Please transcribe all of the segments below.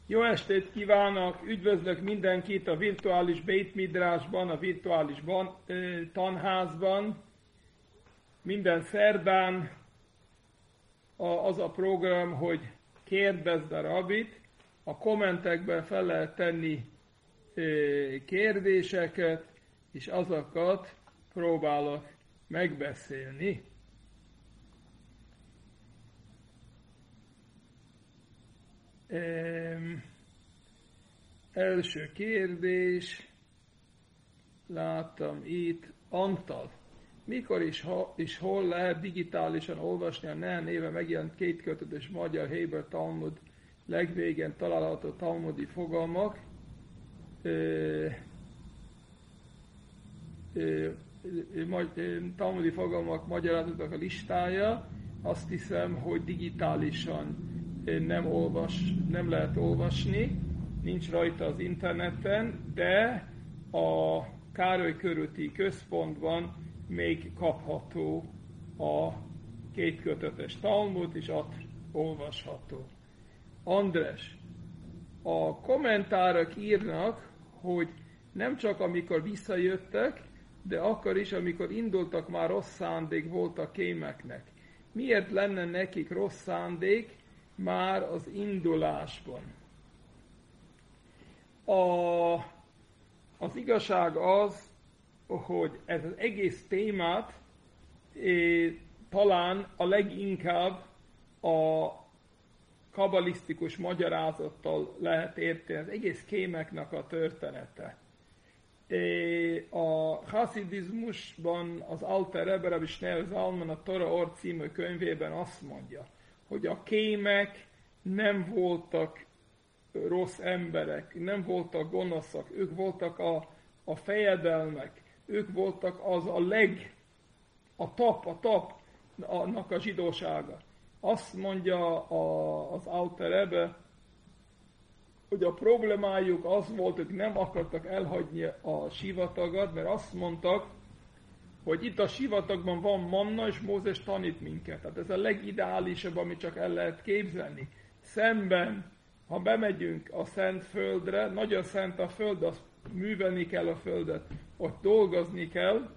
Jó estét kívánok! Üdvözlök mindenkit a virtuális Beit Midrashban, a virtuális tanházban. Minden szerdán az a program, hogy kérdezd a rabbit. A kommentekben fel lehet tenni kérdéseket, és azokat próbálok megbeszélni. Első kérdés, láttam itt, Antal. Mikor és hol lehet digitálisan olvasni a Nehemiah néven megjelent kétkötetes magyar Héber Talmud legvégén található talmudi fogalmak? Talmudi fogalmak magyarázatnak a listája. Azt hiszem, hogy digitálisan nem lehet olvasni, nincs rajta az interneten, de a Károly körúti központban még kapható a kétkötetes Talmud, és ott olvasható. András, a kommentárok írnak, hogy nem csak amikor visszajöttek, de akkor is, amikor indultak, már rossz szándék volt a kémeknek. Miért lenne nekik rossz szándék már az indulásban? Az igazság az, hogy ez az egész témát talán a leginkább a kabalisztikus magyarázattal lehet érteni, az egész kémeknek a története. A haszidizmusban az Alter Rebbe Rabbi Shneor Zalman a Tora Or című könyvében azt mondja, hogy a kémek nem voltak rossz emberek, nem voltak gonoszak, ők voltak a fejedelmek, ők voltak a tapnak a zsidósága. Azt mondja az Alter Rebbe, hogy a problémájuk az volt, hogy nem akartak elhagyni a sivatagot, mert azt mondtak, hogy itt a sivatagban van manna, és Mózes tanít minket. Tehát ez a legideálisabb, amit csak el lehet képzelni. Szemben, ha bemegyünk a szent földre, nagyon szent a föld, azt művelni kell a földet, ott dolgozni kell,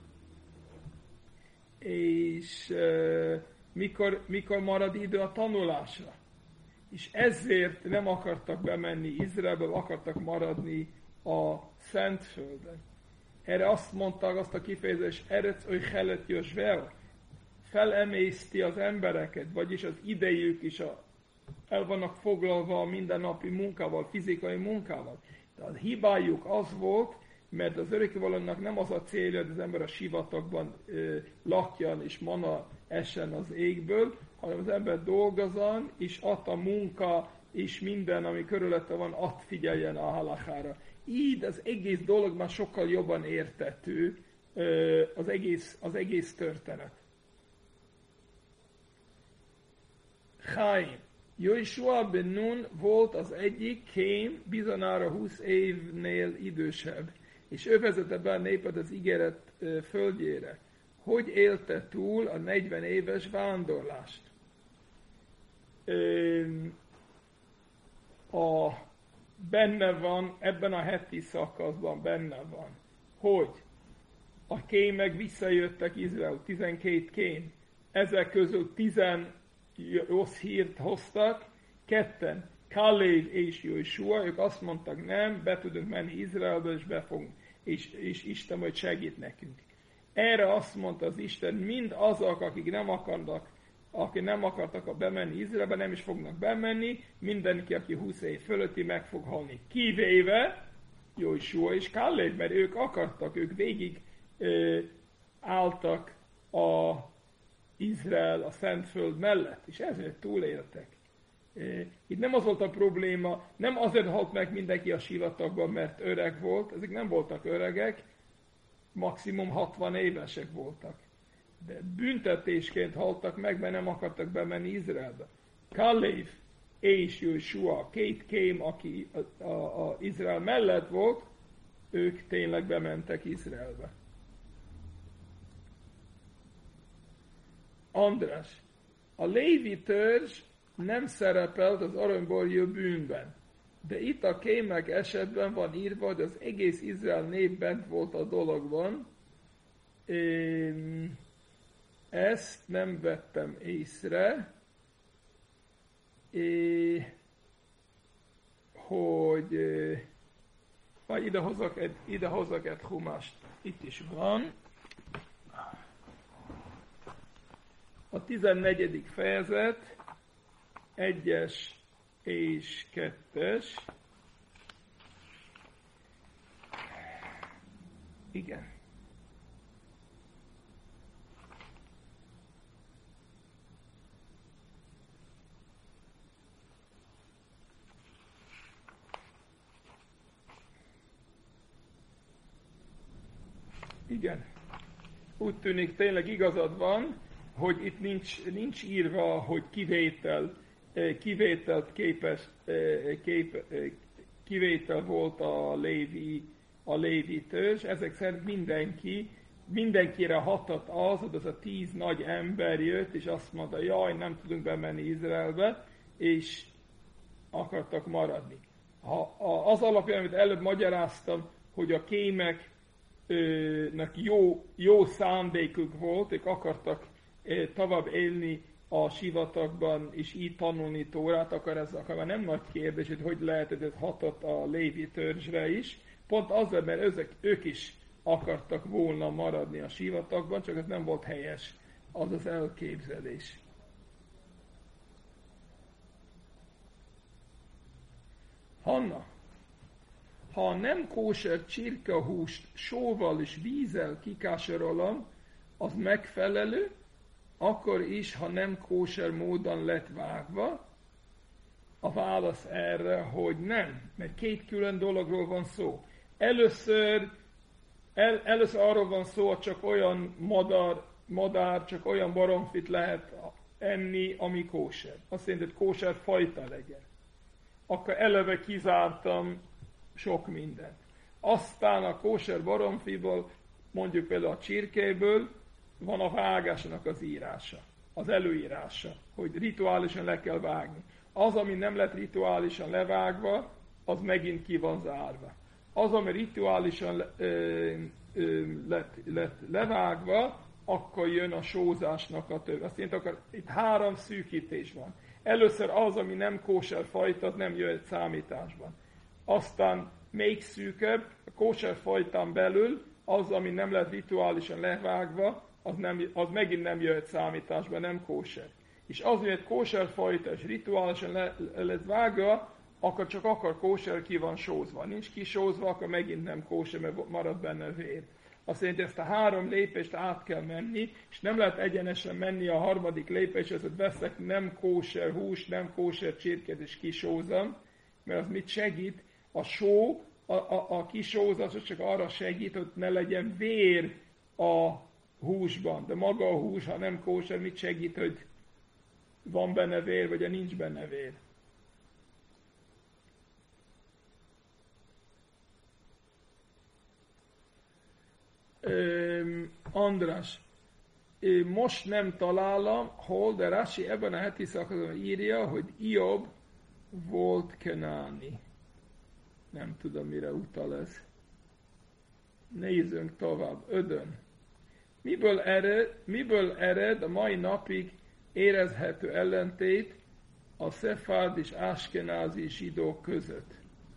és mikor marad idő a tanulásra. És ezért nem akartak bemenni Izraelbe, akartak maradni a Szentföldön. Erre azt mondták, azt a kifejezést, Eretz oly chelet Josvel, felemészti az embereket, vagyis az idejük is el vannak foglalva a mindennapi munkával, fizikai munkával. De a hibájuk az volt, mert az örökkévalónak nem az a célja, hogy az ember a sivatagban lakjan és manna essen az égből, hanem az ember dolgozzon, és ott a munka és minden, ami körülötte van, ott figyeljen a halachára. Így az egész dolog már sokkal jobban érthető, az egész történet. Chaim. Jósua ben Nun volt az egyik kém, bizonyára 20 évnél idősebb, és ő vezette be a népet az ígéret földjére. Hogy élte túl a 40 éves vándorlást? Benne van, ebben a heti szakaszban benne van, hogy a kémek visszajöttek Izrael, 12 kém, ezek közül 10 rossz hírt hoztak, 2, Kalév és Jósua, ők azt mondtak, nem, be tudunk menni Izraelbe, és Isten majd segít nekünk. Erre azt mondta az Isten, mind azok, akik nem akartak bemenni Izraelbe, nem is fognak bemenni, mindenki, aki 20 év fölötti, meg fog halni. Kivéve Jósua és Kalév, mert ők akartak, ők végig álltak a Izrael, a Szentföld mellett, és ezért túléltek. Itt nem az volt a probléma, nem azért halt meg mindenki a sivatagban, mert öreg volt, ezek nem voltak öregek, maximum 60 évesek voltak. De büntetésként haltak meg, mert nem akartak bemenni Izraelbe. Kalév és Jósua, 2 kém, aki a Izrael mellett volt, ők tényleg bementek Izraelbe. András, a Lévi törzs nem szerepelt az aranyborjú bűnben. De itt a kémek esetben van írva, hogy az egész Izrael nép bent volt a dologban. Ezt nem vettem észre, hogy vagy idehozok egy humást. Itt is van. A 14. fejezet, 1-es és 2-es. Igen. Igen. Úgy tűnik, tényleg igazad van, hogy itt nincs írva, hogy kivétel volt a lévi törzs. Ezek szerint mindenkire hatott az a 10 nagy ember jött, és azt mondta, jaj, nem tudunk bemenni Izraelbe, és akartak maradni. Az alapján, amit előbb magyaráztam, hogy a kémeknek jó szándékuk volt, ők akartak tovább élni a sivatagban, és így tanulni Tórát, akkor nem nagy kérdés, hogy lehet, hogy ez hatott a lévi törzsre is. Pont azért, mert ők is akartak volna maradni a sivatagban, csak ez nem volt helyes, az az elképzelés. Hanna, ha nem kóser csirkehúst sóval és vízzel kikásorolom, az megfelelő, akkor is, ha nem kóser módon lett vágva. A válasz erre, hogy nem, mert két külön dologról van szó. Először arról van szó, hogy csak olyan madár, csak olyan baromfit lehet enni, ami kóser. Azt jelenti, hogy kóser fajta legyen. Akkor eleve kizártam sok mindent. Aztán a kóser baromfiból, mondjuk például a csirkéből, van a vágásnak az írása, az előírása, hogy rituálisan le kell vágni. Az, ami nem lett rituálisan levágva, az megint ki van zárva. Az, ami rituálisan lett levágva, akkor jön a sózásnak a több. Azt jelenti, akkor itt 3 szűkítés van. Először az, ami nem kóser fajta, az nem jöhet számításban. Aztán még szűkebb, a kóser fajtán belül az, ami nem lett rituálisan levágva, az megint nem jöhet számításba, nem kóser. És az, hogy egy kóser fajta és rituálisan lett vágva, akkor csak kóser ki van sózva. Nincs kisózva, akkor megint nem kóser, mert marad benne vér. Azt jelenti, ezt a 3 lépést át kell menni, és nem lehet egyenesen menni a 3. lépéshez, hogy veszek nem kóser hús, nem kóser csirkét és kisózom, mert az mit segít? A só, a kisózás csak arra segít, hogy ne legyen vér a húsban. De maga a hús, ha nem kóser, mit segít, hogy van benne vér, vagy nincs benne vér. András, most nem találom, hol, de Rashi ebben a heti szakaszban írja, hogy Iob volt kenáni. Nem tudom, mire utal ez. Nézzünk tovább. 5. Miből ered a mai napig érezhető ellentét a szefárd és áskenázi zsidók között?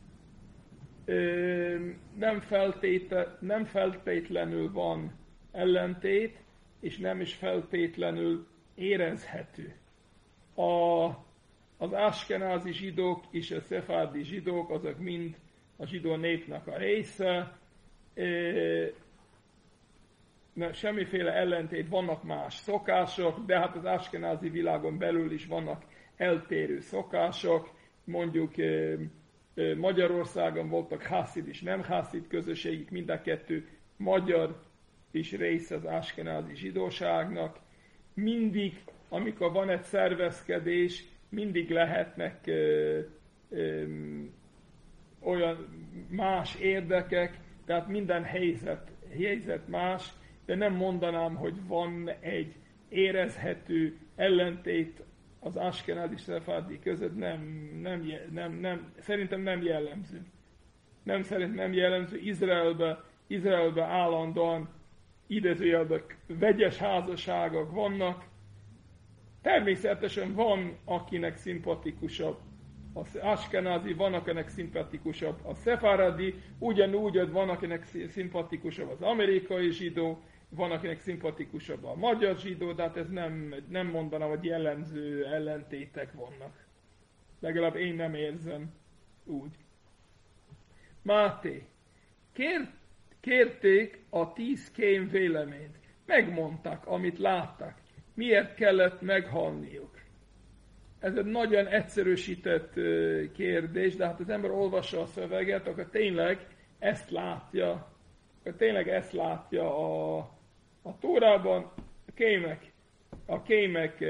Nem feltétlenül van ellentét, és nem is feltétlenül érezhető. Az áskenázi zsidók és a szefárdi zsidók, azok mind a zsidó népnek a része. Semmiféle ellentét, vannak más szokások, de hát az áskenázi világon belül is vannak eltérő szokások. Mondjuk Magyarországon voltak hászid és nem hászid közösségek, mind a kettő magyar is része az áskenázi zsidóságnak. Mindig, amikor van egy szervezkedés, mindig lehetnek olyan más érdekek, tehát minden helyzet más, de nem mondanám, hogy van egy érezhető ellentét az áskenázi szefárdi között szerintem nem jellemző. Szerintem nem jellemző. Izraelbe állandóan idézőjelben vegyes házasságok vannak. Természetesen van, akinek szimpatikusabb az áskenázi, van, akinek szimpatikusabb a szefárdi, ugyanúgy, hogy van, akinek szimpatikusabb az amerikai zsidó, van, akinek szimpatikusabb a magyar zsidó, de hát ez nem mondanám, hogy jellemző ellentétek vannak. Legalább én nem érzem úgy. Máté. Kérték a 10 kém véleményt. Megmondták, amit láttak. Miért kellett meghalniuk? Ez egy nagyon egyszerűsített kérdés, de hát az ember olvassa a szöveget, akkor tényleg ezt látja. A Tórában a kémek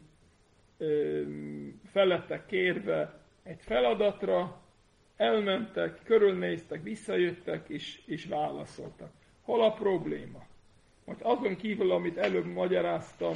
felettek kérve egy feladatra, elmentek, körülnéztek, visszajöttek és válaszoltak. Hol a probléma? Most azon kívül, amit előbb magyaráztam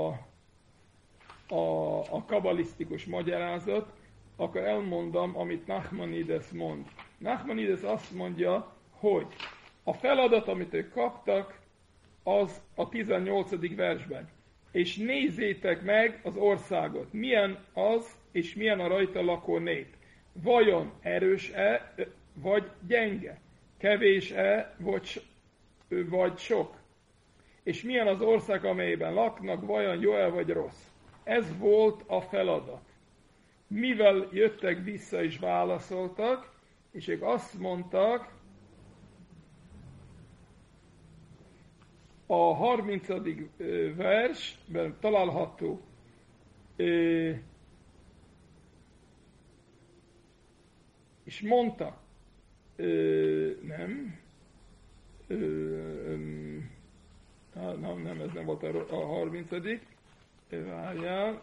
a kabalisztikus magyarázat, akkor elmondom, amit Nachmanides mond. Nachmanides azt mondja, hogy a feladat, amit ők kaptak, az a 18. versben. És nézzétek meg az országot. Milyen az, és milyen a rajta lakó nép. Vajon erős-e, vagy gyenge? Kevés-e, vagy sok? És milyen az ország, amelyben laknak, vajon jó-e, vagy rossz? Ez volt a feladat. Mivel jöttek vissza és válaszoltak, és ők azt mondtak, a 30. versben található és mondta, nem, ez nem volt a 30. Várjál,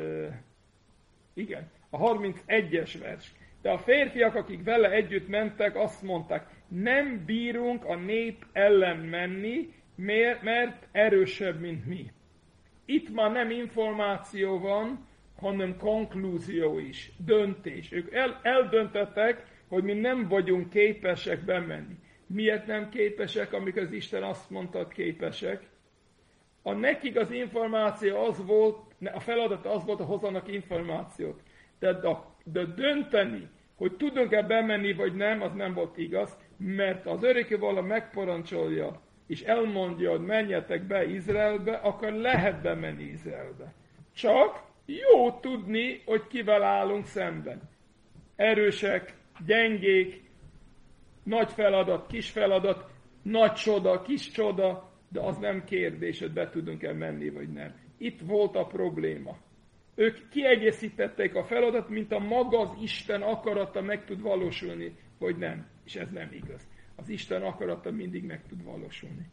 igen, a 31-es vers. De a férfiak, akik vele együtt mentek, azt mondták, nem bírunk a nép ellen menni, mert erősebb, mint mi. Itt már nem információ van, hanem konklúzió is, döntés. Ők eldöntettek, hogy mi nem vagyunk képesek bemenni. Miért nem képesek, amikor az Isten azt mondta, hogy képesek? Nekik az információ az volt, a feladat az volt, hogy hozzanak információt. De dönteni, hogy tudunk-e bemenni, vagy nem, az nem volt igaz, mert az örökkévaló megparancsolja, és elmondja, hogy menjetek be Izraelbe, akkor lehet bemenni Izraelbe. Csak jó tudni, hogy kivel állunk szemben. Erősek, gyengék, nagy feladat, kis feladat, nagy csoda, kis csoda, de az nem kérdés, hogy be tudunk-e menni, vagy nem. Itt volt a probléma. Ők kiegészítették a feladat, mint a maga az Isten akarata meg tud valósulni, vagy nem. És ez nem igaz. Az Isten akarata mindig meg tud valósulni.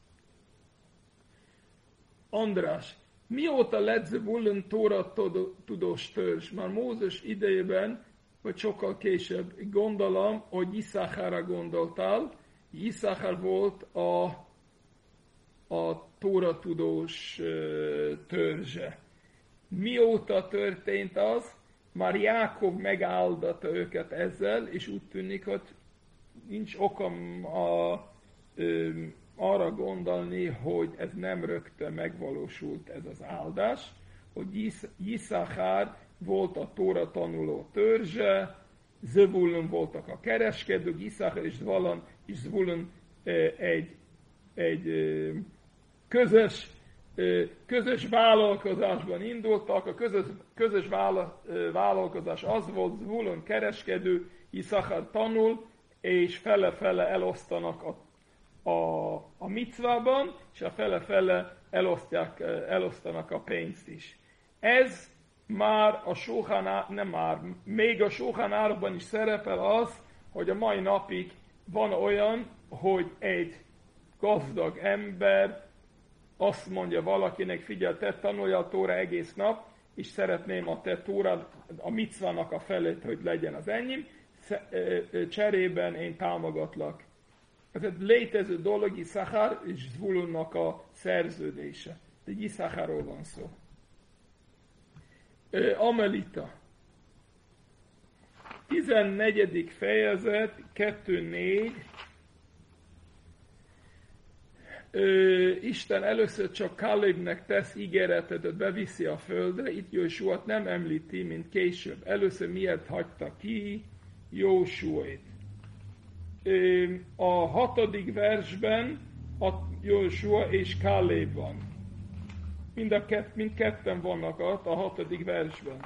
András, mióta lett Zebulun Tóra tudós törzs? Már Mózes idejében, vagy sokkal később, gondolom, hogy Iszákárra gondoltál. Iszákár volt a Tóra tudós törzse. Mióta történt az? Már Jákob megáldotta őket ezzel, és úgy tűnik, hogy nincs okom arra gondolni, hogy ez nem rögtön megvalósult ez az áldás, hogy Iszákár volt a Tóra tanuló törzse, Zebulun voltak a kereskedők, Iszákár és Zvulun egy közös vállalkozásban indultak. A közös vállalkozás az volt, Zvulun kereskedő, Iszákár tanul, és fele-fele elosztanak a micvában, és a fele-fele elosztanak a pénzt is. Ez már még a Sóhán Árukban is szerepel az, hogy a mai napig van olyan, hogy egy gazdag ember azt mondja valakinek, figyelj, te tanulja a Tóra egész nap, és szeretném a te Tóra, a micvának a felét, hogy legyen az enyém, cserében én támogatlak. Ez egy létező dolog, Iszákár és Zvulunnak a szerződése. De Iszákárról van szó. Amelita. 14. fejezet, 2-4. Isten először csak Kálébnek tesz ígéretet, beviszi a földre, itt Jósuát nem említi, mint később. Először miért hagyta ki Jósuát? A 6. versben a Jósua és Káleb van. Mindketten vannak ott a 6. versben.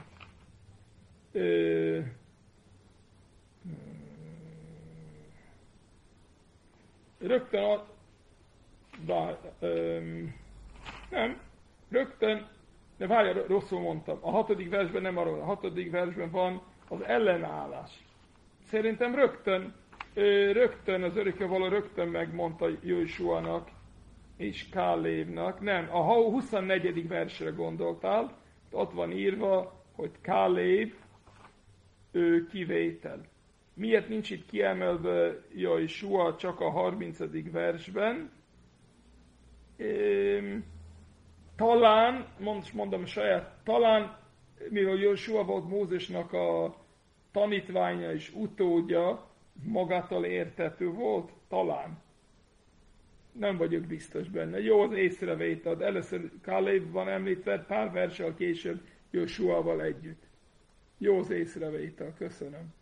De várja, rosszul mondtam. A 6. versben nem arról, a 6. versben van az ellenállás. Szerintem rögtön az örökkévaló rögtön megmondta Jósuának és Kálébnak. Nem, a 24. versre gondoltál, ott van írva, hogy Káleb kivétel. Miért nincs itt kiemelve Jósua csak a 30. versben? Talán, mondom saját, talán, mivel Jósua volt Mózesnak a tanítványa és utódja, magától értető volt? Talán. Nem vagyok biztos benne. Jó az észrevétel, először Káleb van említve, pár verssel később Jósuával együtt. Jó az észrevétel, köszönöm.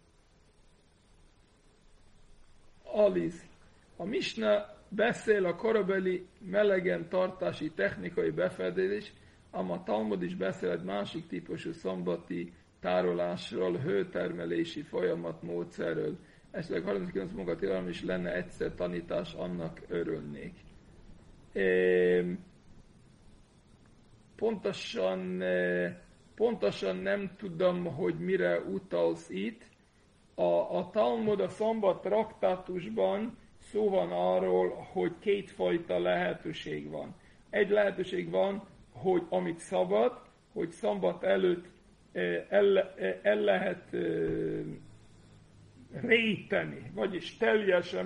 Aliz. A Misna beszél a korabeli melegen tartási technikai befedezés, ám a Talmud is beszél egy másik típusú szombati tárolásról, hőtermelési folyamatmódszerről. Esetleg 39 munkatilalom is lenne egyszer tanítás, annak örülnék. Pontosan nem tudom, hogy mire utalsz itt. A Talmud a szombat traktátusban szó van arról, hogy kétfajta lehetőség van. Egy lehetőség van, hogy amit szabad, hogy szombat előtt el lehet réteni, vagyis teljesen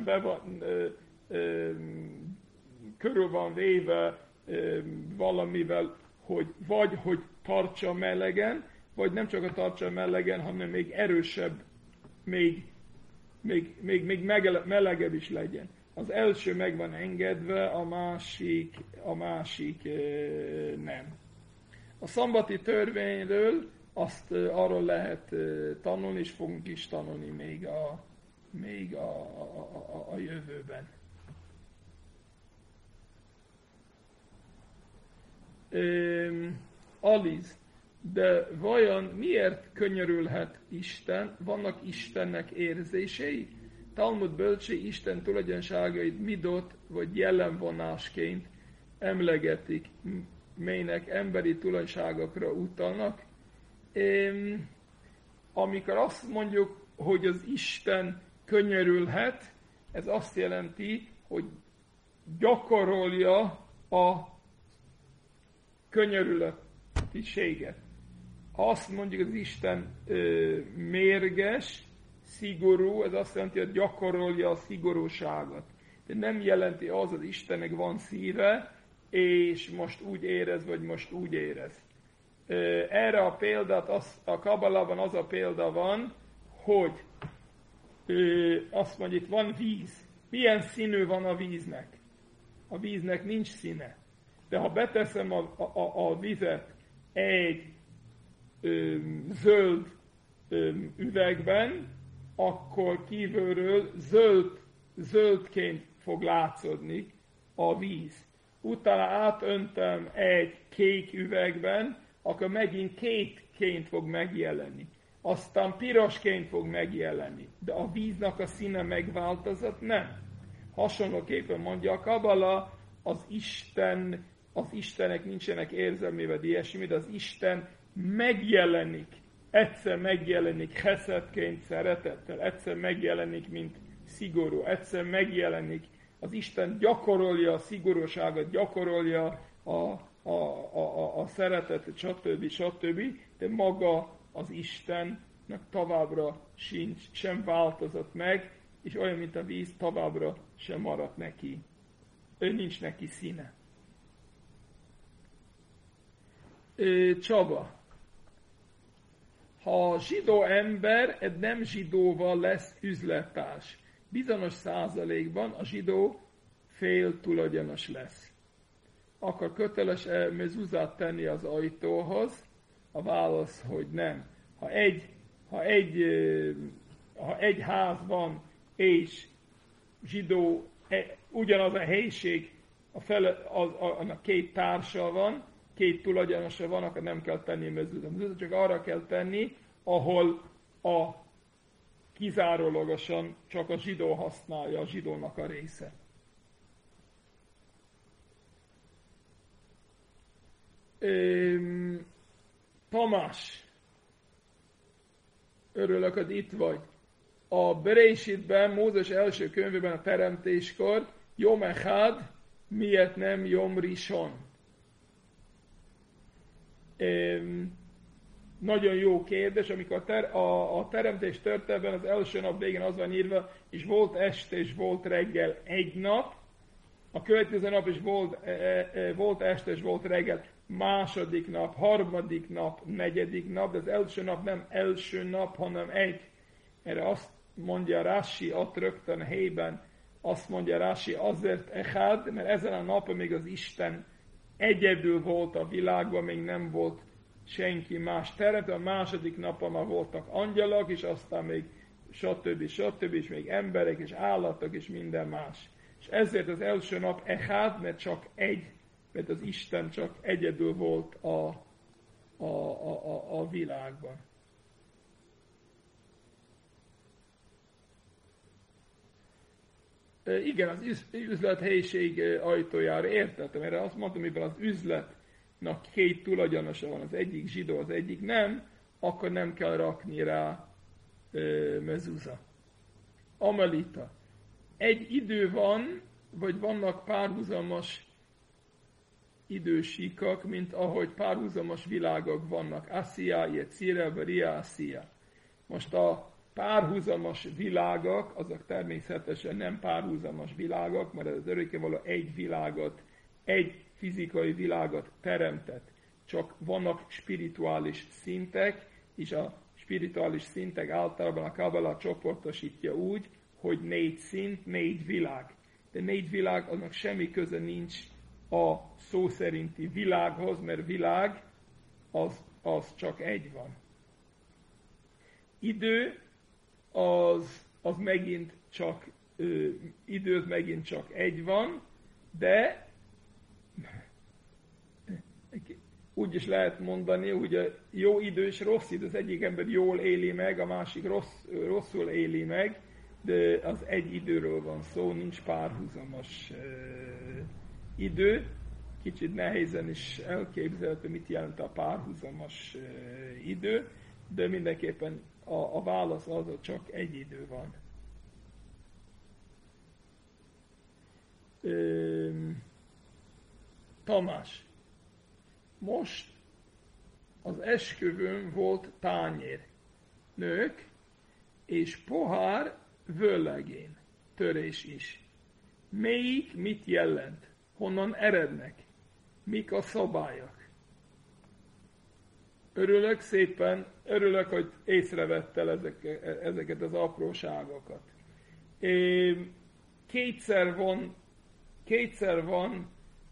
körül van véve valamivel, hogy vagy hogy tartsa melegen, vagy nem csak a tartsa melegen, hanem még erősebb, még melegebb is legyen. Az első meg van engedve, a másik nem. A szombati törvényről arról lehet tanulni, és fogunk is tanulni még a jövőben. Aliz, de vajon miért könyörülhet Isten? Vannak Istennek érzései? Talmud bölcsé Isten tulajdonságait midot vagy jellemvonásként emlegetik, melynek emberi tulajdonságokra utalnak. Amikor azt mondjuk, hogy az Isten könyörülhet, ez azt jelenti, hogy gyakorolja a könyörületiséget. Ha azt mondjuk, az Isten mérges, szigorú, ez azt jelenti, hogy gyakorolja a szigorúságot. De nem jelenti az Istennek van szíve, és most úgy érez, vagy most úgy érez. Erre a példát, a Kabalában az a példa van, hogy azt mondja, itt van víz. Milyen színű van a víznek? A víznek nincs színe. De ha beteszem a vizet egy zöld üvegben, akkor kívülről zöldként fog látszódni a víz. Utána átöntöm egy kék üvegben, akkor megint kékként fog megjelenni. Aztán pirosként fog megjelenni. De a víznek a színe megváltozott? Nem. Hasonlóképpen mondja a Kabala, az Istenek nincsenek érzelmi vagy ilyesmi, de az Isten megjelenik. Egyszer megjelenik heszedként, szeretettel, egyszer megjelenik, mint szigorú, egyszer megjelenik. Az Isten gyakorolja a szigorúságot, gyakorolja a szeretetet, stb. De maga az Istennek továbbra sem változott meg, és olyan, mint a víz, továbbra sem maradt neki. Nincs neki színe. Csaba. ha zsidó ember egy nem zsidóval lesz üzlettárs, bizonyos százalékban a zsidó fél tulajdonos lesz. Akkor köteles mezuzát tenni az ajtóhoz? A válasz, hogy nem. Ha egy ház van, és zsidó, ugyanaz a helység, annak két társa van, két tulajdonosa van, akkor nem kell tenni mezuzát. Csak arra kell tenni, ahol kizárólagosan csak a zsidó használja, a zsidónak a része. Tamás, örülök, hogy itt vagy. A Beréshitben, Mózes első könyvében a teremtéskor Yom Echad, miért nem Yom Rishon? Nagyon jó kérdés, amikor a teremtés történetben az első nap végén az van írva, és volt este és volt reggel egy nap, a következő nap is volt este és volt reggel, második nap, harmadik nap, negyedik nap, de az első nap nem első nap, hanem egy. Erre azt mondja Rashi, ott rögtön helyben, azt mondja Rashi, azért Echad, mert ezen a napon még az Isten egyedül volt a világban, még nem volt senki más teremtő, a második napon már voltak angyalok, és aztán még stb. És még emberek, és állatok, és minden más. És ezért az első nap Echad, mert csak egy, mert az Isten csak egyedül volt a világban. Igen, az üzlethelyiség ajtójára értettem, erre azt mondtam, mivel az üzletnek két tulajdonosa van, az egyik zsidó, az egyik nem, akkor nem kell rakni rá mezuza. Amelita. Egy idő van, vagy vannak párhuzamos idősíkak, mint ahogy párhuzamos világok vannak. Assia, Yetzira, Beria, Assia. Most a párhuzamos világok, azok természetesen nem párhuzamos világok, mert az örökkévaló egy világot, egy fizikai világot teremtett. Csak vannak spirituális szintek, és a spirituális szintek általában a Kabbalah csoportosítja úgy, hogy 4 szint, 4 világ. De 4 világ, annak semmi köze nincs a szó szerinti világhoz, mert világ az csak egy van. Idő az megint csak időt megint csak egy van, de úgy is lehet mondani, hogy a jó idő és rossz idő, az egyik ember jól éli meg, a másik rosszul éli meg, de az egy időről van szó, nincs párhuzamos idő. Kicsit nehézen is elképzelhető, mit jelent a párhuzamos idő, de mindenképpen a válasz az, hogy csak egy idő van. Tamás, most az esküvőn volt tányér, nők, és pohár vőlegén, törés is. Melyik mit jelent? Honnan erednek? Mik a szabályok? Örülök szépen, örülök, hogy észrevettel ezeket az apróságokat. Kétszer van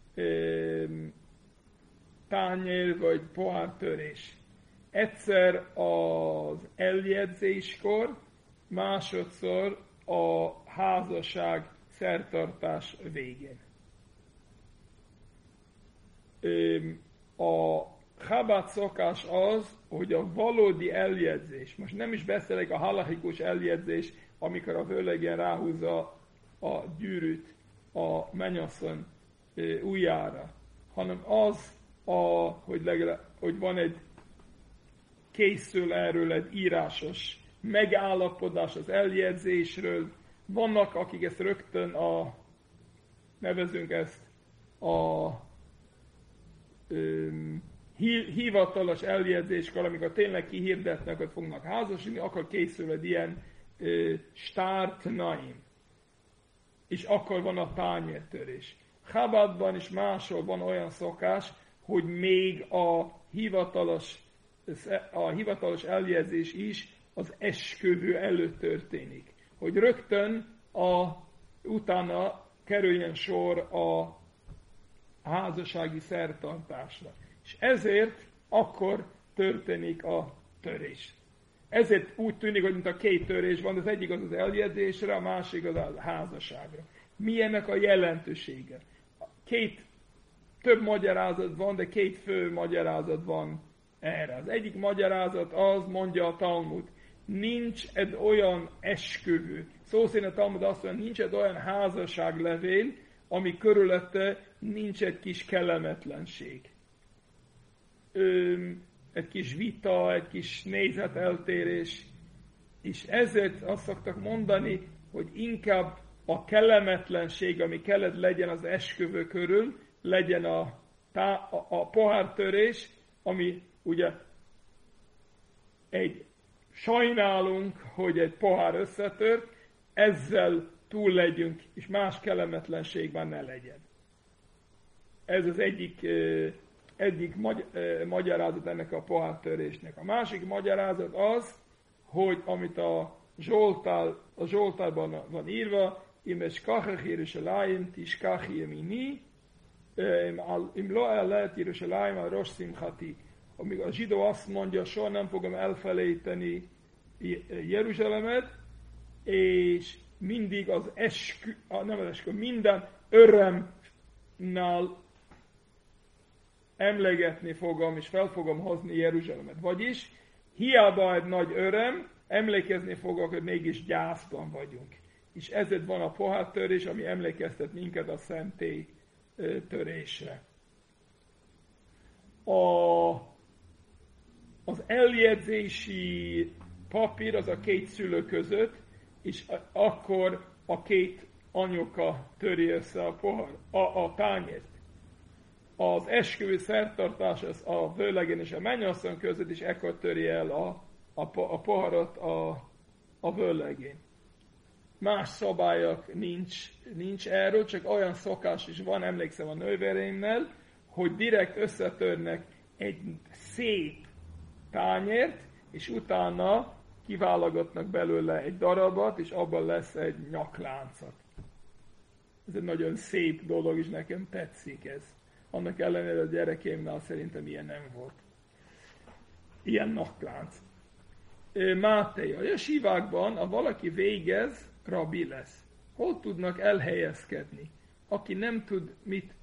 tányér vagy pohártörés. Egyszer az eljegyzéskor, másodszor a házasság szertartás végén. A Chabad szokás az, hogy a valódi eljegyzés, most nem is beszélek a halachikus eljegyzés, amikor a vőlegén ráhúzza a gyűrűt a mennyasszony ujjára, hanem az, hogy van egy készül erről egy írásos megállapodás az eljegyzésről. Vannak, akik ezt rögtön nevezünk ezt a hivatalos eljegyzéskor, amikor tényleg kihirdetnek, hogy fognak házasodni, akkor készül egy ilyen startnaim. És akkor van a tányértörés. Chabadban és máshol van olyan szokás, hogy még a hivatalos a hivatalos eljegyzés is az esküvő előtt történik. Hogy rögtön utána kerüljen sor a házassági szertartásra. És ezért akkor történik a törés. Ezért úgy tűnik, hogy mint a két törés van, az egyik az eljegyzésre, a másik az a házasságra. Milyennek a jelentősége? Több magyarázat van, de két fő magyarázat van erre. Az egyik magyarázat az, mondja a Talmud, nincs egy olyan esküvő. Szó szerint a Talmud azt mondja, nincs egy olyan házasságlevél, ami körülötte nincs egy kis kellemetlenség. Egy kis vita, egy kis nézeteltérés. És ezért azt szoktak mondani, hogy inkább a kellemetlenség, ami kellett legyen az esküvő körül, legyen a pohártörés, ami ugye sajnálunk, hogy egy pohár összetört, ezzel túl legyünk, és más kellemetlenségben ne legyen. Ez az egyik magyarázat ennek a pohártörésnek. A másik magyarázat az, hogy amit a Zsoltárban van írva, im eskachach Jerushalayim tishkach yemini, im lo ellet Jerushalayim al rosh simchati. Amíg a zsidó azt mondja, soha nem fogom elfelejteni Jeruzsálemet, és mindig minden örömnál emlegetni fogom, és fel fogom hozni Jeruzsálemet. Vagyis, hiába egy nagy öröm, emlékezni fogok, hogy mégis gyászban vagyunk. És ezért van a pohártörés, ami emlékeztet minket a szentély törésre. Az eljegyzési papír az a két szülő között, és akkor a két anyuka töri össze a tányért. Az esküvő szertartás az a vőlegény és a mennyasszony között, és ekkor töri el a poharat a vőlegény. Más szabályok nincs erről, csak olyan szokás is van, emlékszem a nővéreimnél, hogy direkt összetörnek egy szép tányért, és utána kiválogatnak belőle egy darabot, és abban lesz egy nyakláncot. Ez egy nagyon szép dolog, és nekem tetszik ez. Annak ellenére a gyerekeimnál szerintem ilyen nem volt. Ilyen nyaklánc. Máté, a jesívákban, ha valaki végez, rabbi lesz. Hol tudnak elhelyezkedni? Aki nem tud mit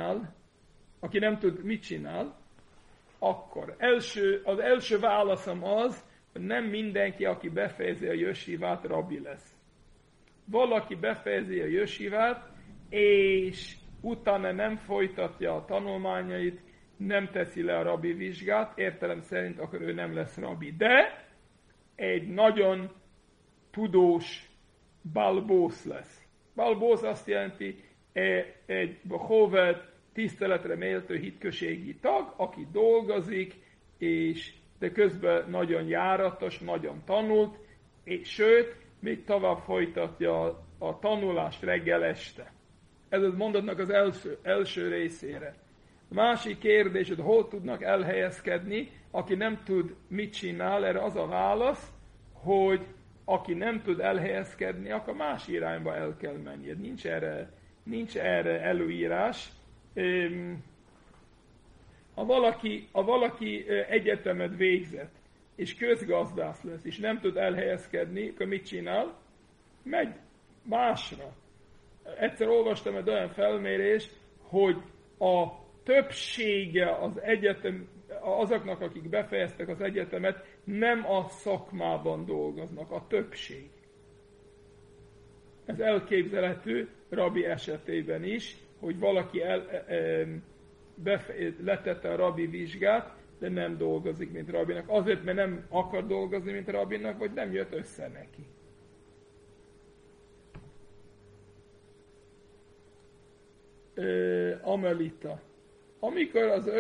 csinál, akkor az első válaszom az, hogy nem mindenki, aki befejezi a jesívát, rabbi lesz. Valaki befejezi a jesívát, és utána nem folytatja a tanulmányait, nem teszi le a rabbi vizsgát, értelem szerint akkor ő nem lesz rabbi. De egy nagyon tudós balbósz lesz. Balbósz azt jelenti egy hoved, tiszteletre méltó hitközségi tag, aki dolgozik, de közben nagyon járatos, nagyon tanult, és sőt, még tovább folytatja a tanulást reggel este. Ez az mondatnak az első részére. A másik kérdés, hogy hol tudnak elhelyezkedni, aki nem tud mit csinál, erre az a válasz, hogy aki nem tud elhelyezkedni, akkor más irányba el kell mennie. Nincs erre előírás. Ha valaki egyetemet végzett, és közgazdász lesz, és nem tud elhelyezkedni, akkor mit csinál? Megy másra. Egyszer olvastam egy olyan felmérést, hogy a többsége az egyetem, azoknak, akik befejeztek az egyetemet, nem a szakmában dolgoznak, a többség. Ez elképzelhető rabbi esetében is, hogy valaki letette a rabbi vizsgát, de nem dolgozik, mint rabbinak. Azért, mert nem akar dolgozni, mint rabbinak, vagy nem jött össze neki. Amelita. Amikor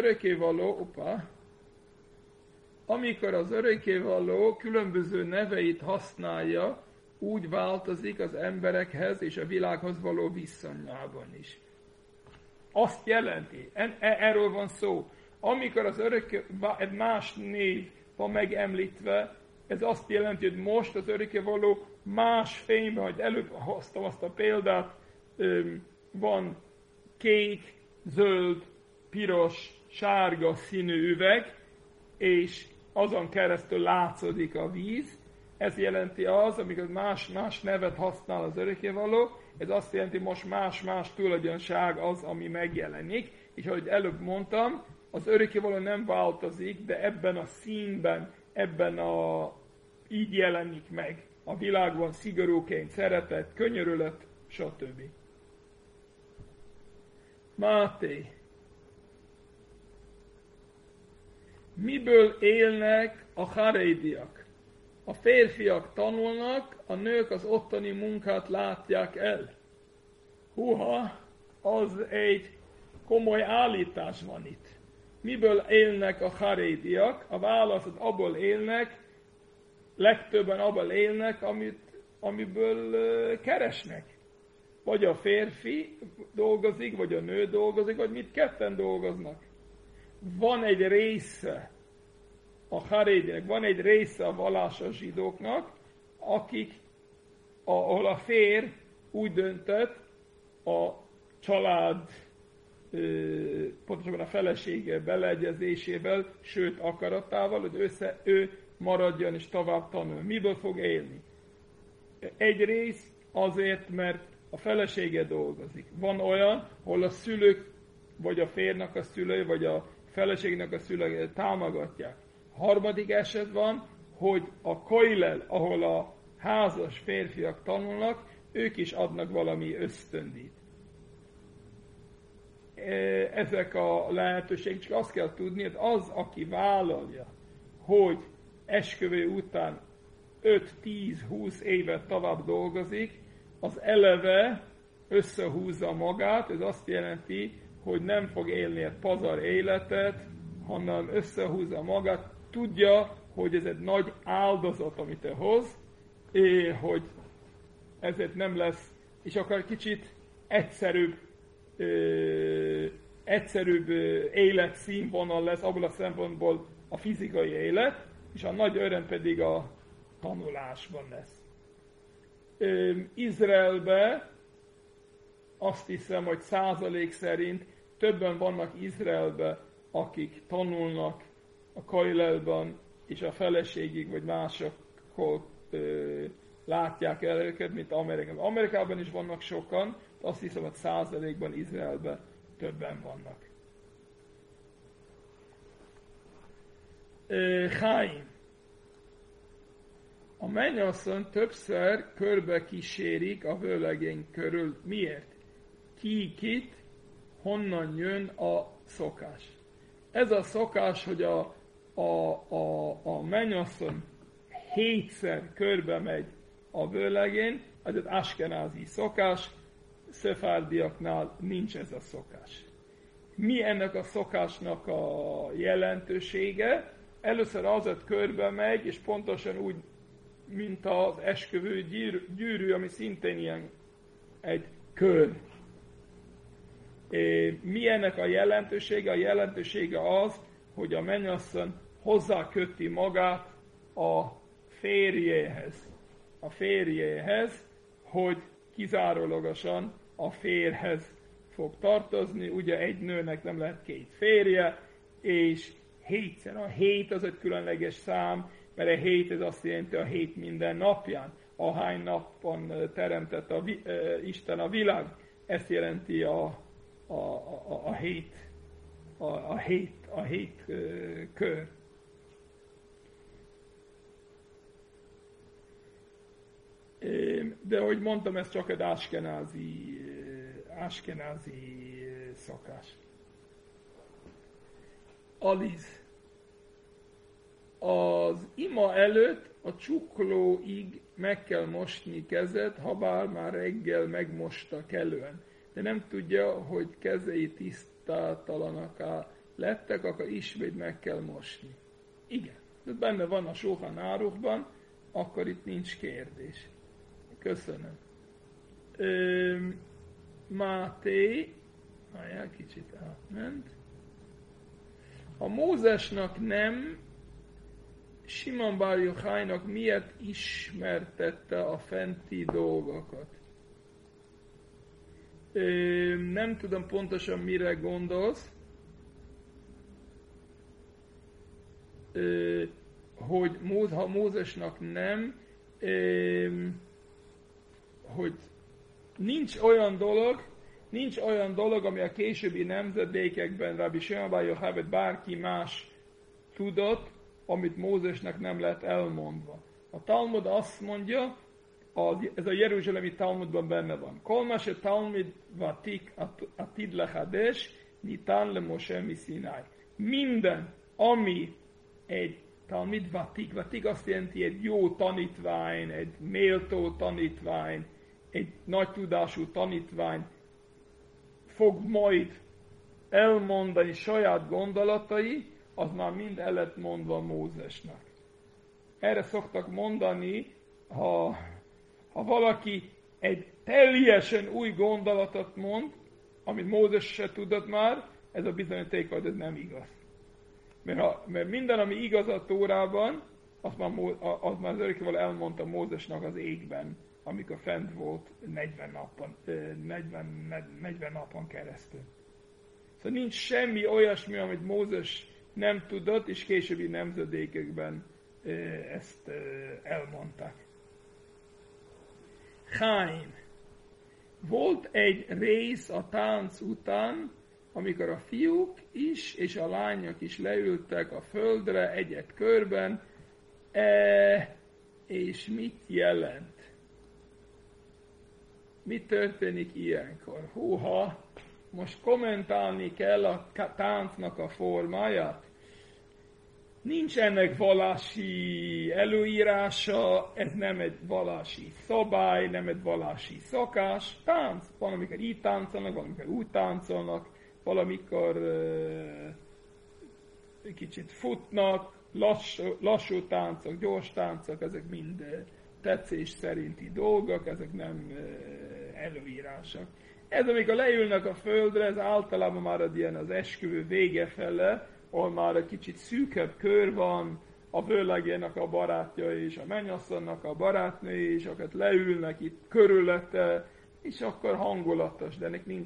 az örökkévaló különböző neveit használja, úgy változik az emberekhez és a világhoz való viszonyában is. Azt jelenti, erről van szó, amikor az egy más név van megemlítve, ez azt jelenti, hogy most az örökkévaló más fényben, hogy előbb hoztam azt a példát, van kék, zöld, piros, sárga színű üveg, és azon keresztül látszódik a víz. Ez jelenti az, amikor más nevet használ az örökkévaló, ez azt jelenti, most más tulajdonság az, ami megjelenik. És ahogy előbb mondtam, az örökkévaló nem változik, de ebben a színben, így jelenik meg. A világban szigorúként szeretett, könyörület, stb. Máté. Miből élnek a harédiak? A férfiak tanulnak, a nők az ottani munkát látják el. Húha, az egy komoly állítás van itt. Miből élnek a harédiak? A válasz az abból élnek, legtöbben abból élnek, amiből keresnek. Vagy a férfi dolgozik, vagy a nő dolgozik, vagy mindketten dolgoznak. Van egy része a harédinek, van egy része a vallásos zsidóknak, ahol a férj úgy döntött a család, pontosabban a felesége beleegyezésével, sőt akaratával, hogy ő maradjon és tovább tanul. Miből fog élni? Egyrészt azért, mert a felesége dolgozik. Van olyan, ahol a szülők, vagy a férnek a szülői, vagy a feleségnek a szülői támogatják. Harmadik eset van, hogy a koilel, ahol a házas férfiak tanulnak, ők is adnak valami ösztöndít. Ezek a lehetőségek, csak azt kell tudni, hogy az, aki vállalja, hogy esküvő után 5-10-20 évet tovább dolgozik, az eleve összehúzza magát, ez azt jelenti, hogy nem fog élni egy pazar életet, hanem összehúzza magát, tudja, hogy ez egy nagy áldozat, amit hoz, hogy ezért nem lesz, és akár kicsit egyszerűbb életszínvonal lesz, abból a szempontból a fizikai élet, és a nagy öröm pedig a tanulásban lesz. Izraelbe azt hiszem, hogy százalék szerint többen vannak Izraelbe, akik tanulnak a koilelban, és a feleségig, vagy másokkal látják el őket, mint Amerikában. Amerikában is vannak sokan, de azt hiszem, hogy százalékban Izraelben többen vannak. Chaim. A mennyasszony többször körbe kísérik a vőlegény körül. Miért? Kit, honnan jön a szokás? Ez a szokás, hogy a mennyasszony 7-szer körbe megy a vőlegén, az egy askenázi szokás, szefárdiaknál nincs ez a szokás. Mi ennek a szokásnak a jelentősége? Először az, hogy körbe megy, és pontosan úgy, mint az esküvő gyűrű, ami szintén ilyen egy kör. Mi ennek a jelentősége? A jelentősége az, hogy a mennyasszony hozzáköti magát a férjéhez, hogy kizárólagosan a férjhez fog tartozni. Ugye egy nőnek nem lehet 2 férje, és 7-szer. A 7 az egy különleges szám, mert a 7 ez azt jelenti a 7 minden napján. Ahány napon teremtett Isten a világ, ezt jelenti a 7 kör. De ahogy mondtam, ez csak egy askenázi szokás. Aliz. Az ima előtt a csuklóig meg kell mosni kezet, habár már reggel megmosta kellően. De nem tudja, hogy kezei tisztátalanak lettek, akkor ismét meg kell mosni. Igen, de benne van a Sohan Árukban, akkor itt nincs kérdés. Köszönöm. Máté, kicsit átment. Ha Mózesnak nem, Simon bar Jochainak miért ismertette a fenti dolgokat? Nem tudom pontosan mire gondolsz, hogy ha Mózesnak nem, hogy nincs olyan dolog, ami a későbbi nemzedékekben Rabbi Shimon bar Yochai vagy bárki más tudott, amit Mózesnek nem lett elmondva. A Talmud azt mondja, ez a jeruzsálemi Talmudban benne van. Kol ma she Talmud vatik atid lechadesh, nitan le Moshe miSinai. Minden, ami egy Talmud vatik azt jelenti egy jó tanítvány, egy méltó tanítvány, egy nagy tudású tanítvány fog majd elmondani saját gondolatai, az már mind el lett mondva Mózesnek. Erre szoktak mondani, ha valaki egy teljesen új gondolatot mond, amit Mózes se tudott már, ez a bizonyíték, hogy ez nem igaz. Mert minden, ami igaz a Tórában, az már az örökkévaló elmondta Mózesnak az égben, amikor fent volt 40 napon keresztül. Szóval nincs semmi olyasmi, amit Mózes nem tudott, és későbbi nemzedékekben ezt elmondták. Chaim. Volt egy rész a tánc után, amikor a fiúk is és a lányok is leültek a földre egy körben, és mit jelent? Mi történik ilyenkor? Húha, most kommentálni kell a táncnak a formáját. Nincs ennek vallási előírása, ez nem egy vallási szabály, nem egy vallási szokás. Tánc, valamikor így táncolnak, valamikor úgy táncolnak, valamikor kicsit futnak, lassú táncok, gyors táncok, ezek mind tetszés szerinti dolgok, ezek nem előírások. Ez, amikor leülnek a földre, ez általában már az esküvő vége fele, ahol már egy kicsit szűkebb kör van, a vőlegének a barátja és a mennyasszonynak a barátnői, és akkor leülnek itt körülötte, és akkor hangulatos, de ennek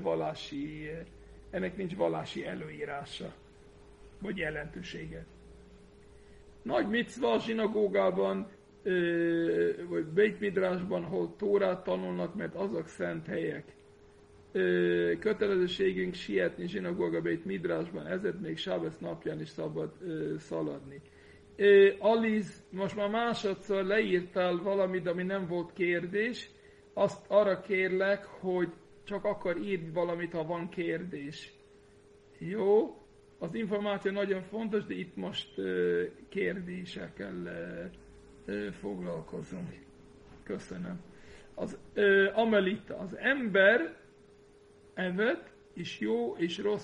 nincs vallási előírása, vagy jelentősége. Nagy micva a zsinagógában, vagy Beit Midrashban, hol Tórát tanulnak, mert azok szent helyek. Kötelezőségünk sietni zsinagóga Beit Midrashban, ezért még Sábesz napján is szabad szaladni. Aliz, most már másodszor leírtál valamit, ami nem volt kérdés, azt arra kérlek, hogy csak akkor írj valamit, ha van kérdés. Jó, az információ nagyon fontos, de itt most kérdésekkel foglalkozunk. Köszönöm. Az Amelita, az ember evett, és jó és rossz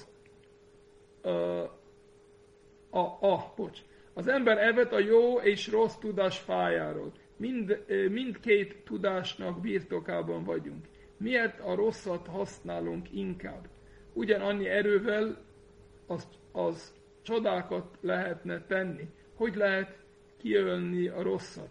Az ember evett a jó és rossz tudás fájáról. Mindkét tudásnak birtokában vagyunk. Miért a rosszat használunk inkább? Ugyanannyi erővel az csodákat lehetne tenni. Hogy lehet kiölni a rosszat?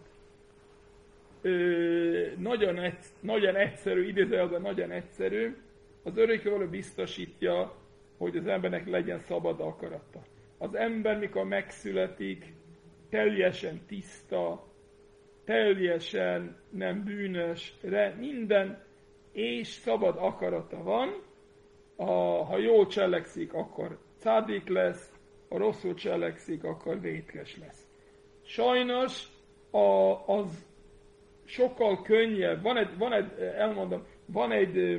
Nagyon egyszerű, idézőjelben nagyon egyszerű. Az örökkévaló biztosítja, hogy az embernek legyen szabad akarata. Az ember, mikor megszületik, teljesen tiszta, teljesen nem bűnös, minden és szabad akarata van. Ha jól cselekszik, akkor cádik lesz, ha rosszul cselekszik, akkor vétkes lesz. Sajnos az sokkal könnyebb. Van egy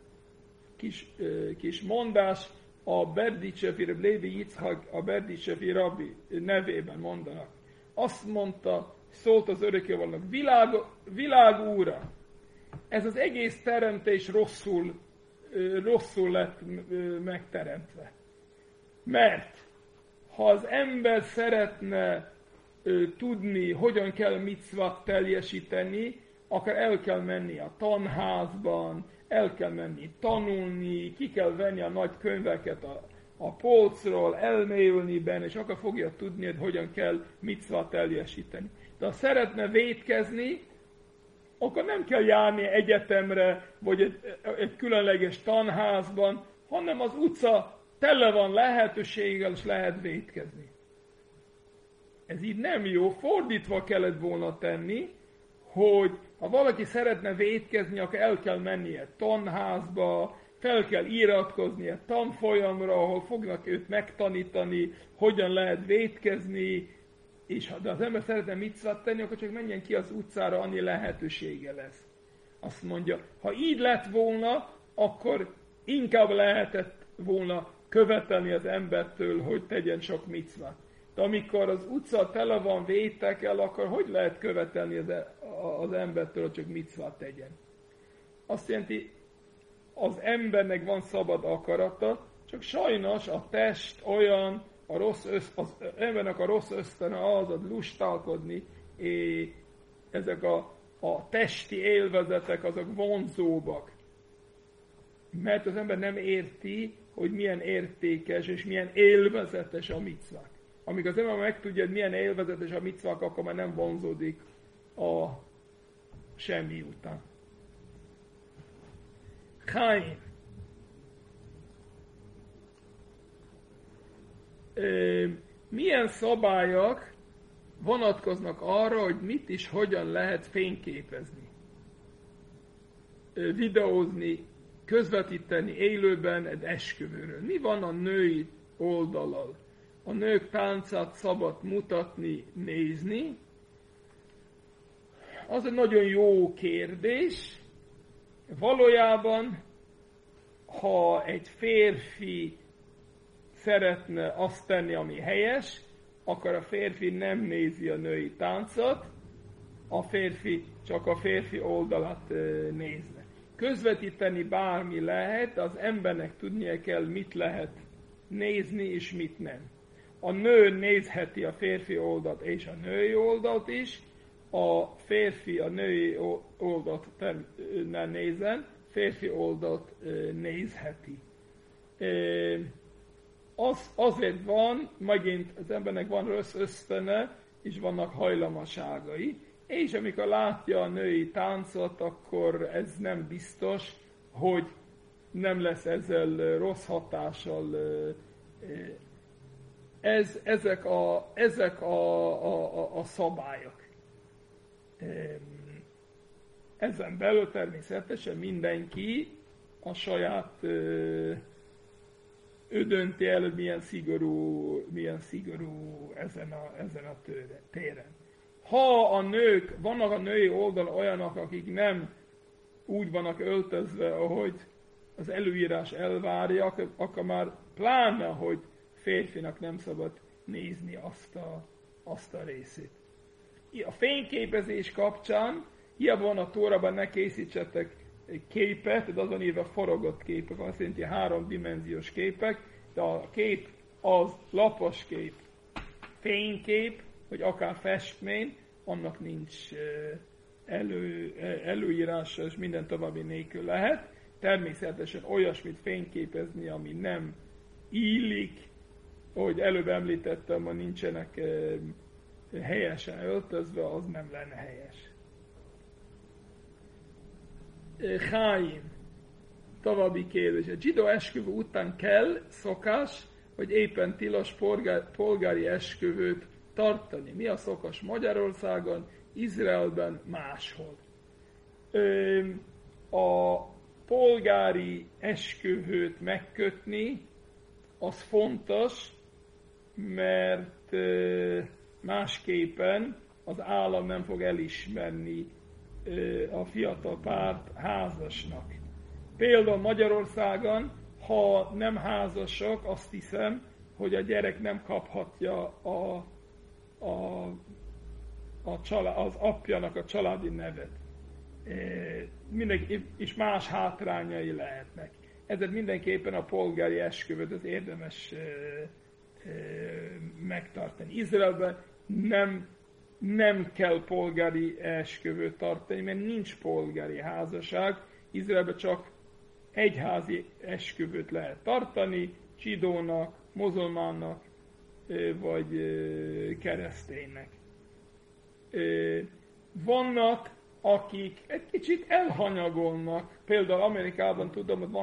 kis mondás, a Berditsefi Lévi Yitzhak, a Berditsefi rabbi nevében mondanak. Azt mondta, szólt az örökkévalónak, világ úra, ez az egész teremtés rosszul lett megteremtve. Mert ha az ember szeretne tudni, hogyan kell micvát teljesíteni, akkor el kell menni a tanházban, el kell menni tanulni, ki kell venni a nagy könyveket a polcról elmélyülni benne, és akkor fogja tudni, hogy hogyan kell micvát teljesíteni. De ha szeretne vétkezni, akkor nem kell járni egyetemre, vagy egy különleges tanházban, hanem az utca tele van lehetőséggel, és lehet vétkezni. Ez így nem jó, fordítva kellett volna tenni, hogy ha valaki szeretne vétkezni, akkor el kell mennie tanházba, fel kell iratkoznia tanfolyamra, ahol fognak őt megtanítani, hogyan lehet vétkezni, és ha az ember szeretne micvát tenni, akkor csak menjen ki az utcára, annyi lehetősége lesz. Azt mondja, ha így lett volna, akkor inkább lehetett volna követelni az embertől, hogy tegyen sok micvát. De amikor az utca tele van vétekkel, akkor hogy lehet követelni az embertől, hogy csak micvát tegyen? Azt jelenti, az embernek van szabad akarata, csak sajnos a test olyan, az embernek a rossz ösztöne az, hogy lustálkodni, és ezek a testi élvezetek, azok vonzóbbak. Mert az ember nem érti, hogy milyen értékes és milyen élvezetes a micvák. Amíg az ember megtudja, hogy milyen élvezetes a micvák, akkor már nem vonzódik a semmi után. Chaim. Milyen szabályok vonatkoznak arra, hogy mit is hogyan lehet fényképezni, videózni, közvetíteni élőben egy esküvőről? Mi van a női oldalal? A nők táncát szabad mutatni, nézni? Az egy nagyon jó kérdés. Valójában, ha egy férfi szeretne azt tenni, ami helyes, akkor a férfi nem nézi a női táncot, a férfi csak a férfi oldalát nézne. Közvetíteni bármi lehet, az embernek tudnia kell, mit lehet nézni és mit nem. A nő nézheti a férfi oldalt és a női oldalt is, a férfi a női oldalt nem nézen, férfi oldalt nézheti. Azért van, megint az embernek van rossz ösztöne, és vannak hajlamoságai, és amikor látja a női táncot, akkor ez nem biztos, hogy nem lesz ezzel rossz hatással. Ezek a szabályok. Ezen belül természetesen mindenki a saját ő dönti el, hogy milyen szigorú ezen a téren. Ha a nők, vannak a női oldalon olyanok, akik nem úgy vannak öltözve, ahogy az előírás elvárja, akkor már pláne, hogy férfinak nem szabad nézni azt a részét. A fényképezés kapcsán, hiába van a Tórában, ne készítsetek képet, de azon írva forogott képek, azt jelenti 3-dimenziós képek, de a kép az lapos kép, fénykép, vagy akár festmény, annak nincs előírása, és minden további nélkül lehet. Természetesen olyasmit fényképezni, ami nem illik, ahogy előbb említettem, ha nincsenek helyesen öltözve, az nem lenne helyes. Chaim. További kérdés. A zsidó esküvő után kell szokás, vagy éppen tilos polgári esküvőt tartani? Mi a szokás Magyarországon, Izraelben, máshol? A polgári esküvőt megkötni, az fontos, mert másképpen az állam nem fog elismerni a fiatal párt házasnak. Például Magyarországon, ha nem házasok, azt hiszem, hogy a gyerek nem kaphatja az apjának a családi nevet. És más hátrányai lehetnek. Ezért mindenképpen a polgári esküvőt az érdemes megtartani. Izraelben nem kell polgári esküvőt tartani, mert nincs polgári házasság. Izraelben csak egyházi esküvőt lehet tartani, zsidónak, muzulmánnak, vagy kereszténynek. Vannak, akik egy kicsit elhanyagolnak, például Amerikában tudom, hogy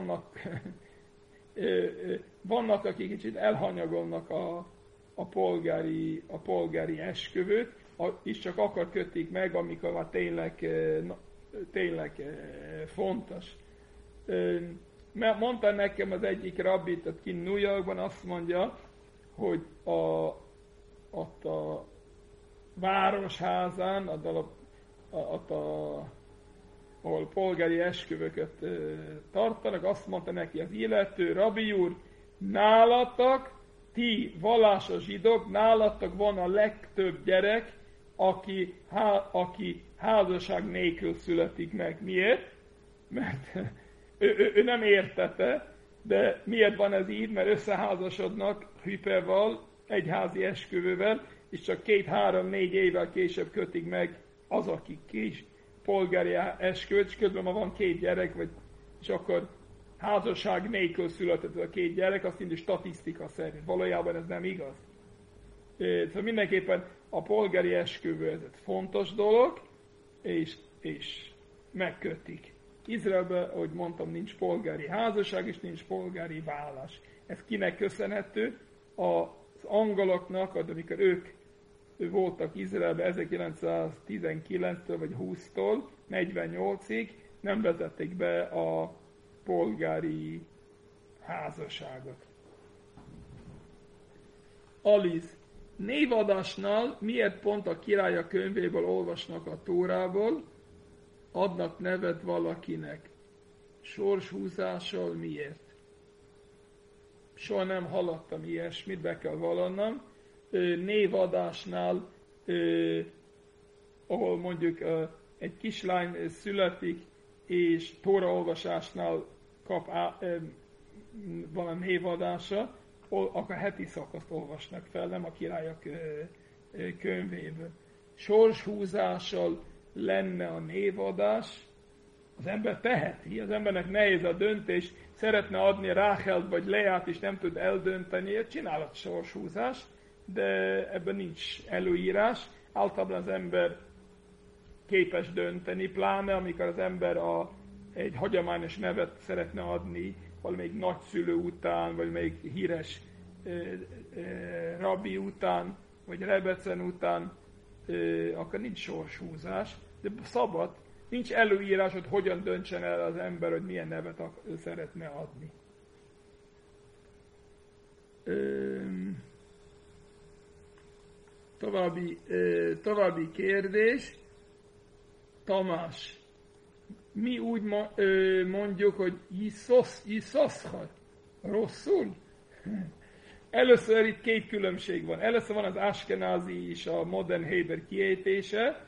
vannak, akik kicsit elhanyagolnak a polgári esküvőt, és csak akkor kötik meg, amikor már tényleg fontos. Mondta nekem az egyik rabbi, ott kint New Yorkban, azt mondja, hogy ott a városházán, ahol polgári esküvőket tartanak, azt mondta neki az illető, rabbi úr, nálatok, ti vallásos zsidók, nálatok van a legtöbb gyerek, aki házasság nélkül születik meg. Miért? Mert ő nem értette, de miért van ez így? Mert összeházasodnak hüpeval, egyházi esküvővel, és csak 2-3-4 évvel később kötik meg az, aki kis polgári esküvőt, és közben ma van 2 gyerek, és akkor házasság nélkül született a 2 gyerek, azt mindig statisztika szerint. Valójában ez nem igaz. Szóval mindenképpen a polgári esküvő ez egy fontos dolog, és megkötik. Izraelben, ahogy mondtam, nincs polgári házasság, és nincs polgári vállás. Ez kinek köszönhető? Az angoloknak, amikor ők voltak Izraelben 1919-től vagy 20-tól 48-ig, nem vezették be a polgári házasságot. Aliz. Névadásnál miért pont a Királyok könyvéből olvasnak a Tórából, adnak nevet valakinek? Sorshúzással miért? Soha nem hallottam ilyesmit, be kell vallanom. Névadásnál, ahol mondjuk egy kislány születik, és tóraolvasásnál kap valami névadása, akkor heti szakaszt olvasnak fel, nem a Királyok könyvéből. Sorshúzással lenne a névadás, az ember teheti, az embernek nehéz a döntés, szeretne adni Ráchelt vagy Leát, és nem tud eldönteni, csinálhat sorshúzás, de ebben nincs előírás. Általában az ember képes dönteni, pláne amikor az ember egy hagyományos nevet szeretne adni, valamelyik nagyszülő után, vagy melyik híres rabbi után, vagy rebecen után, akkor nincs sorshúzás, de szabad, nincs előírás, hogy hogyan döntsen el az ember, hogy milyen nevet szeretne adni. További kérdés. Tamás. Mi úgy mondjuk, hogy Jiszoszhat. Rosszul? Először itt 2 különbség van. Először van az askenázi és a modern héber kiejtése.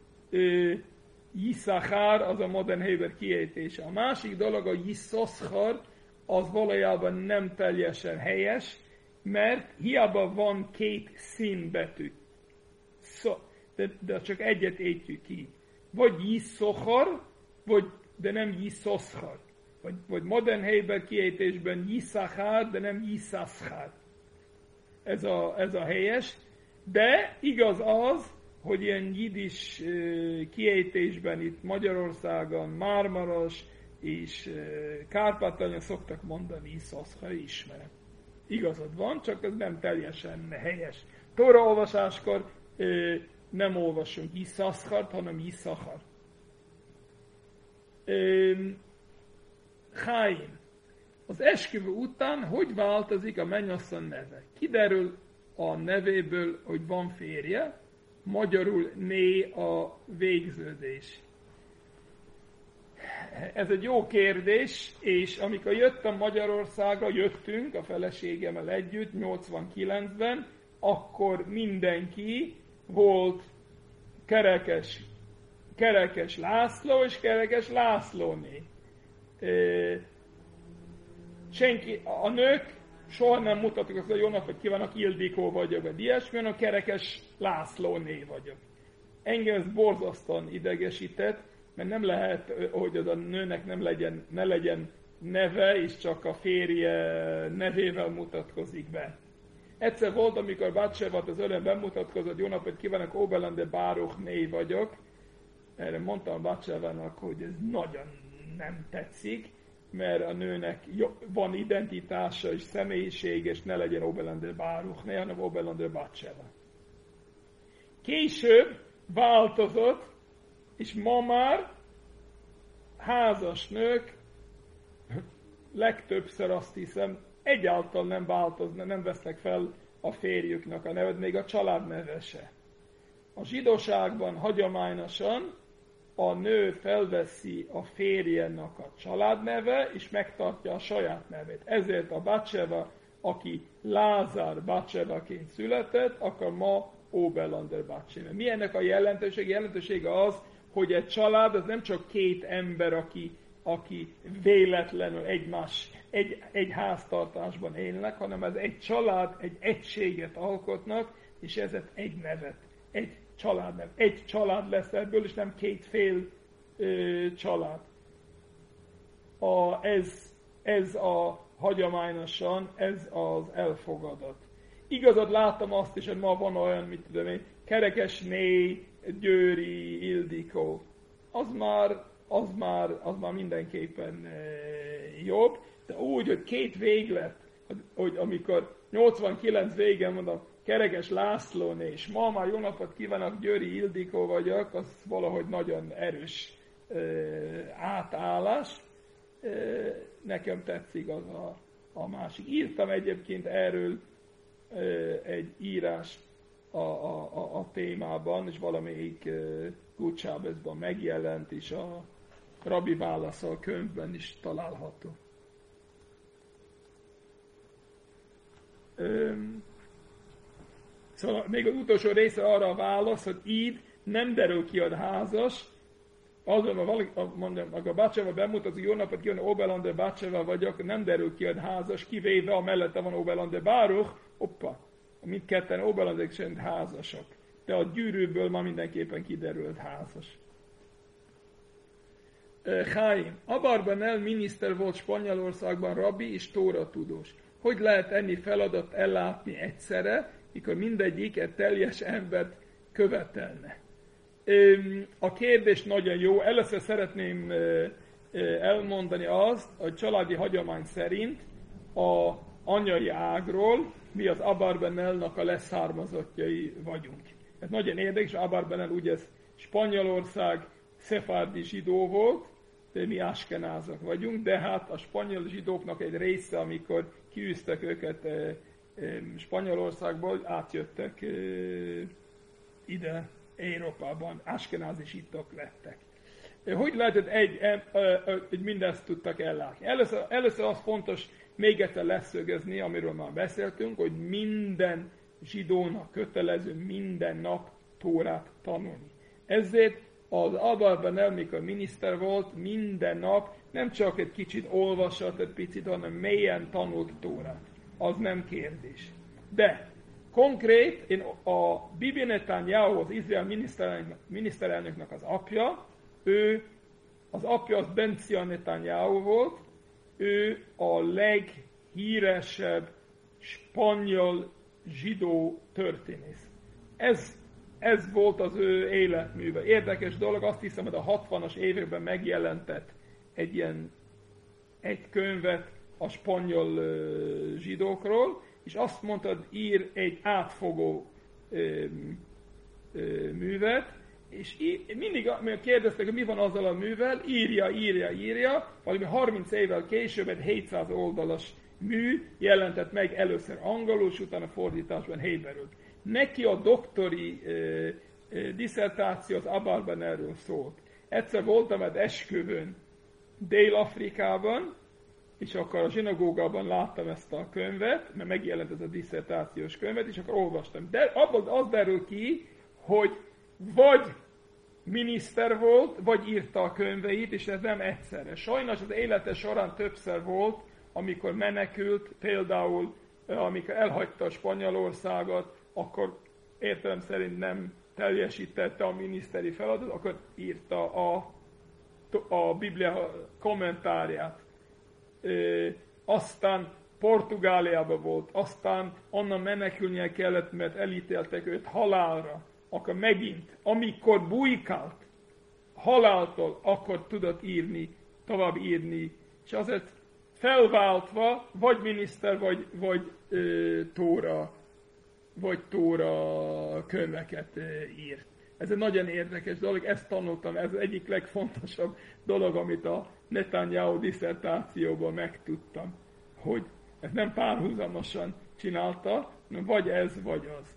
Yiszachár az a modern héber kiejtése. A másik dolog, a Jiszoszhar, az valójában nem teljesen helyes, mert hiába van 2 színbetű. De csak egyet ejtjük ki. Vagy Jiszochar, de nem Jiszoszhar. Vagy modern héber kiejtésben Yiszachár, de nem Yiszaszchár. Ez a helyes. De igaz az, hogy ilyen jiddis kiejtésben itt Magyarországon, Mármaros és Kárpátalján szoktak mondani Yiszaszchár, ismerem. Igazad van, csak ez nem teljesen helyes. Tóra olvasáskor nem olvasunk Yiszaszchart, hanem Yiszachar. Chaim. Az esküvő után hogy változik a mennyasszony neve? Kiderül a nevéből, hogy van férje, magyarul né a végződés. Ez egy jó kérdés, és amikor jöttem Magyarországra, jöttünk a feleségemmel együtt 89-ben, akkor mindenki volt Kerekes László és Kerekes Lászlóné. A nők soha nem mutattak azt, hogy jó napot kívánok, Ildikó vagyok, vagy ilyesmi, hanem Kerekes Lászlóné vagyok. Engem ez borzasztóan idegesített, mert nem lehet, hogy az a nőnek ne legyen neve is csak a férje nevével mutatkozik be. Egyszer volt, amikor Batsevat az öröm bemutatkozott, jó napot kívánok, Oberlander Baruchné vagyok. Erre mondtam Batsevának, hogy ez nagyon nem tetszik, mert a nőnek van identitása és személyiség, és ne legyen Oberlander Baruchné, hanem Oberlander Batseva. Később változott, és ma már házas nők legtöbbször azt hiszem, egyáltalán nem változnak, nem vesznek fel a férjüknek a nevet, még a családneve se. A zsidóságban hagyományosan a nő felveszi a férjennek a családneve, és megtartja a saját nevét. Ezért a Batseva, aki Lázár Batsevaként született, akkor ma Oberlander Batseva. Mi ennek a jelentőség? Jelentősége az, hogy egy család az nem csak két ember, aki véletlenül egy háztartásban élnek, hanem ez egy család, egy egységet alkotnak, és ezért egy nevet, egy családnev. Egy család lesz ebből, és nem két fél család. Ez a hagyományosan, ez az elfogadott. Igazad láttam azt is, hogy ma van olyan, mit tudom én, Kerekesné, Győri, Ildikó. Az már mindenképpen jobb, de úgy, hogy két véglet, hogy amikor 89 végen mondom, Kerekes Lászlóné, és ma már jó napot kívánok, Győri Ildikó vagyok, az valahogy nagyon erős átállás. Nekem tetszik az a másik. Írtam egyébként erről egy írás a témában, és valamelyik Good Shabbosban megjelent, és a Rabbi válaszol könyvben is található. Szóval még az utolsó része arra a válasz, hogy így nem derül ki a házas, azonban mondom, a Batseva bemutatkozik, jó napot kívánok, Oberlander Batseva vagyok, nem derül ki a házas, kivéve a mellette van Oberlander Baruch, mindketten Oberlander szerint házasok. De a gyűrűből ma mindenképpen kiderült házas. Chaim, Abarbanel miniszter volt Spanyolországban, rabbi és tóra tudós. Hogy lehet ennyi feladat ellátni egyszerre, mikor mindegyik egy teljes embert követelne? A kérdés nagyon jó. Először szeretném elmondani azt, hogy családi hagyomány szerint a anyai ágról mi az Abarbanelnak a leszármazottjai vagyunk. Ez nagyon érdekes, Abarbanel ugye Spanyolország szefárdi zsidó volt, de mi askenázak vagyunk, de hát a spanyol zsidóknak egy része, amikor kiűztek őket Spanyolországból, átjöttek ide Európában, askenázi zsidók lettek. Hogy lehetett hogy mindezt tudtak ellátni? Először az fontos még egyszer leszögezni, amiről már beszéltünk, hogy minden zsidónak kötelező minden nap Tórát tanulni. Ezért az Abarbanel, mikor miniszter volt, minden nap nem csak egy kicsit olvasott, egy picit, hanem mélyen tanult Tórát. Az nem kérdés. De konkrét, a Bibi Netanyahu, az Izrael miniszterelnöknek az apja, az apja az Bencia Netanyahu volt, ő a leghíresebb spanyol zsidó történész. Ez volt az ő életműve. Érdekes dolog, azt hiszem, hogy a 60-as években megjelentett egy könyvet a spanyol zsidókról, és azt mondta, ír egy átfogó művet, és mindig kérdeztek, hogy mi van azzal a művel, írja, valami 30 évvel később egy 700 oldalas mű jelentett meg először angolul, és utána fordításban héberül. Neki a doktori disszertáció az Abarbanelről szólt. Egyszer voltam egy esküvőn Dél-Afrikában, és akkor a zsinagógában láttam ezt a könyvet, mert megjelent ez a disszertációs könyvet, és akkor olvastam. De abban az derül ki, hogy vagy miniszter volt, vagy írta a könyveit, és ez nem egyszerre. Sajnos az élete során többször volt, amikor menekült, például amikor elhagyta a Spanyolországot, akkor értelem szerint nem teljesítette a miniszteri feladatot, akkor írta a Biblia kommentárját. aztán Portugáliában volt, aztán onnan menekülnie kellett, mert elítéltek őt halálra, akkor megint, amikor bujkált haláltól, akkor tudott írni, tovább írni, és azért felváltva, vagy miniszter, vagy Tóra könyveket írt. Ez egy nagyon érdekes dolog, ezt tanultam, ez egyik legfontosabb dolog, amit a Netanyahu diszertációban megtudtam, hogy ez nem párhuzamosan csinálta, hanem vagy ez, vagy az.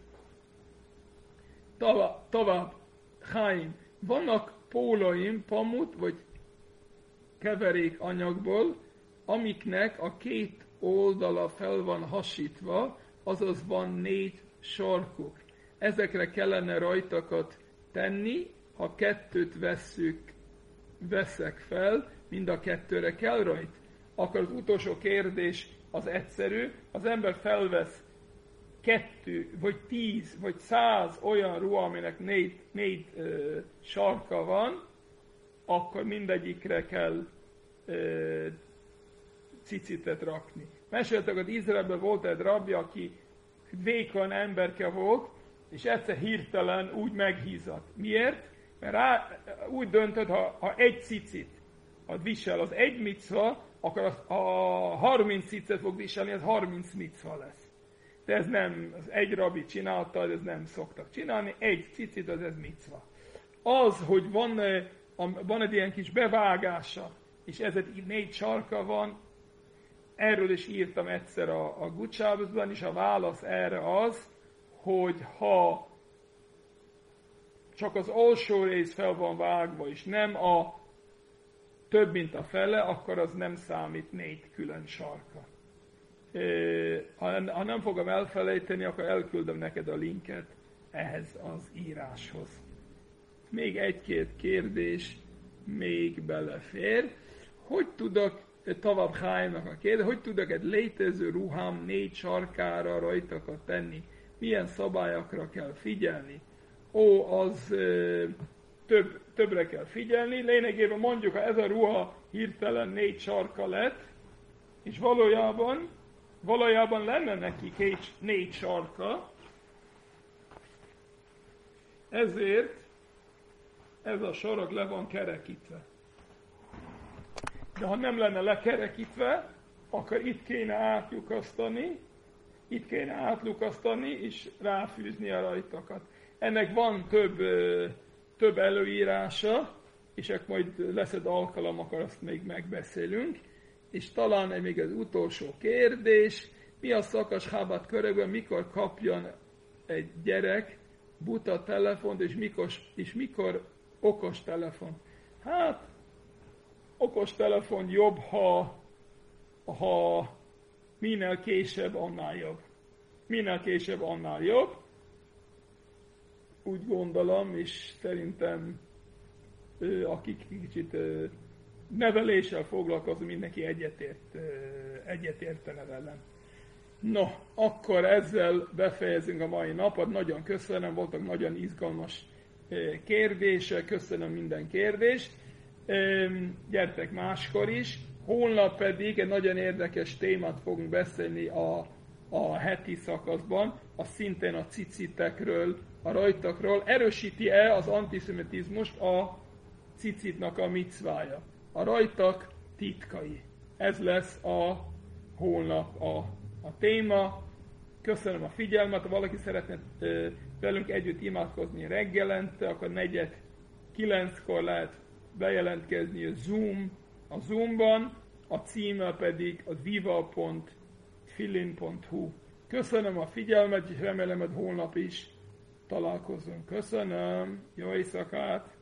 Tovább, Chaim, vannak pólóim, pamut, vagy keverék anyagból, amiknek a két oldala fel van hasítva, azaz van 4 sarkuk. Ezekre kellene rajtakat tenni, ha 2 veszek fel, mind a 2-re kell rajt. Akkor az utolsó kérdés az egyszerű, az ember felvesz 2, vagy 10, vagy 100 olyan ruha, aminek 4 sarka van, akkor mindegyikre kell cicitet rakni. Meséltek, hogy Izraelben volt egy rabbi, aki vékony emberke volt, és egyszer hirtelen úgy meghízott. Miért? Mert úgy döntött, ha egy cicit visel, az egy micva, akkor a 30 cicet fog viselni, ez 30 micva lesz. De ez nem, az egy rabbi csinálta, ez nem szoktak csinálni, egy cicit, az ez micva. Az, hogy van egy ilyen kis bevágása, és ez egy 4 sarka van, erről is írtam egyszer a Gucsábban, és a válasz erre az, hogy ha csak az alsó rész fel van vágva, és nem a több, mint a fele, akkor az nem számít 4 külön sarka. Ha nem fogom elfelejteni, akkor elküldöm neked a linket ehhez az íráshoz. Még 1-2 kérdés még belefér. Hogy tudok, tovább Chaimnak a kérdés, hogy tudok egy létező ruhám 4 sarkára rajtakat tenni? Milyen szabályokra kell figyelni? Az többre kell figyelni. Lényegében mondjuk, ha ez a ruha hirtelen 4 sarka lett, és valójában lenne neki 4 sarka, ezért ez a sarok le van kerekítve. De ha nem lenne lekerekítve, akkor itt kéne átlukasztani, és ráfűzni a rajtakat. Ennek van több előírása, és akkor majd lesz egy alkalom, akkor azt még megbeszélünk. És talán még az utolsó kérdés, mi a szakas hábát körökben, mikor kapjon egy gyerek buta telefont, és mikor okos telefon? Hát, okos telefon jobb, ha minél később, annál jobb. Minél később, annál jobb. Úgy gondolom, és szerintem akik kicsit neveléssel foglalkozó, mindenki egyetértene velem. No, akkor ezzel befejezünk a mai napot. Nagyon köszönöm, voltak nagyon izgalmas kérdések, köszönöm minden kérdést. Gyertek máskor is. Holnap pedig egy nagyon érdekes témát fogunk beszélni a heti szakaszban, az szintén a cicitekről, a rajtakról. Erősíti-e az antiszemitizmust a cicitnak a micvája? A rajtak titkai. Ez lesz holnap a téma. Köszönöm a figyelmet. Ha valaki szeretne velünk együtt imádkozni reggelente, akkor 8:45-kor lehet bejelentkezni a Zoomban, a címe pedig a viva.tfilin.hu. Köszönöm a figyelmet, és remélem, hogy holnap is találkozunk. Köszönöm, jó éjszakát!